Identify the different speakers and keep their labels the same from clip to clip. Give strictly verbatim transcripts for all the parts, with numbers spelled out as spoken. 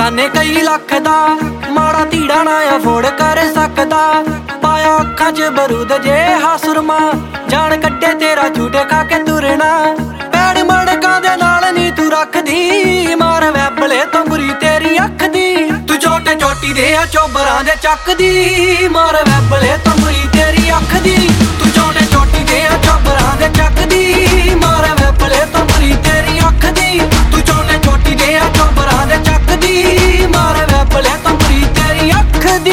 Speaker 1: जाने कई लख दा माड़ा तीड़ा ना अफोर्ड कर सकदा। पाया अखां च बरूद जे हासुरमा जान कट्टे तेरा झूठे खा के तुरना। पैड़ मड़का दे नाल नी तू रखदी मार वैबले तो बुरी तेरी अख दी। तू छोटे छोटी दे चोबरां दे चकदी मार वैबले तो बुरी तेरी अख दी। तू छोटे छोटी दे चोबरां दे चकदी मार वैबले तो बुरी तेरी अख दी। तू छोटे छोटी दे चोबरां दे चकदी मार वैबले तो बुरी तेरी अख दी।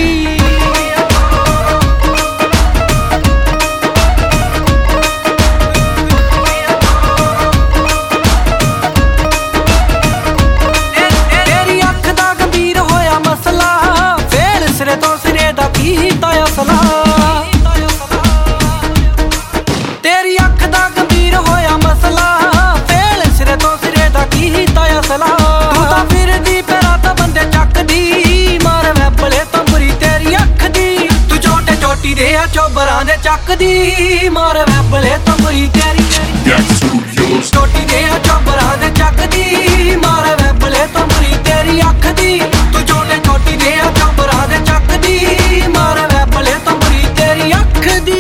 Speaker 1: तेरी अख दा गंभीर होया मसला फेल सिरे तो सिरे दा की हीता असला। तू तां फिरदी पैरां तां बंदे चकदी मार वैबले तो बुरी तेरी अख दी। तू छोटे छोटी दे चोबरां दे चकदी मार वैबले तो बुरी तेरी छोटी दे चोबरां दे चकदी मार वैबले तो बुरी तेरी अख दी। तू छोटे छोटी दे चोबरां दे चकदी मार वैबले तो बुरी तेरी अख दी।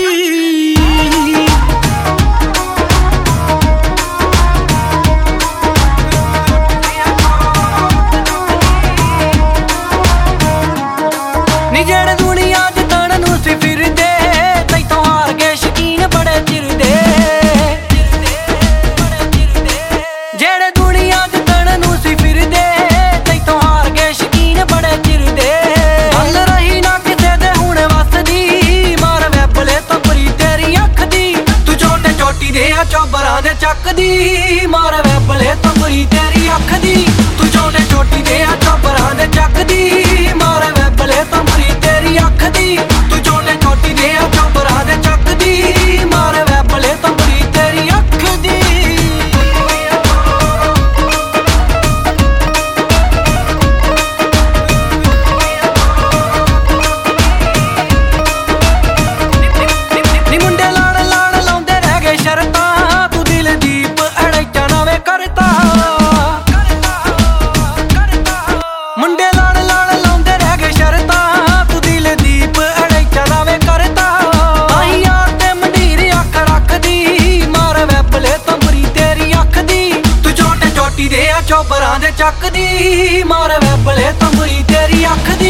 Speaker 1: जेड़े दुनिया च तन नूं सी फिरदे तैथों हार गए शकीन बड़े चिरदे। जेड़े दुनिया च तन नूं सी फिरदे तैथों हार गए शकीन बड़े चिरदे। गल रही ना किसे दे हुण वसदी मार वैबले तो बुरी तेरी अख दी। तू छोटे छोटी दे चोबरां दे चकदी मार वैबले तो बुरी तेरी अख दी। तू छोटे छोटी दे चोबरां दे चकदी मार वैबले तो बुरी तेरी अख दी। तू छोटे छोटी दे चोबरां दे चकदी मार वैबले तो बुरी तेरी अख दी। नी मुंडे लाड़ लाड़ लाउंदे रह गए शरतां तू दिल दीप अड़ैचा नवें करता। मुंडे लाड़ लाड़ लाउंदे रह गए शरतां तू दिल दीप अड़ैचा नवें करता। ताहीं यार ते मंडीर अख रखदी मार वैबले तो बुरी तेरी अख दी। तू छोटे छोटी दे चोबरां दे चकदी मार वैबले तो बुरी तेरी अख दी।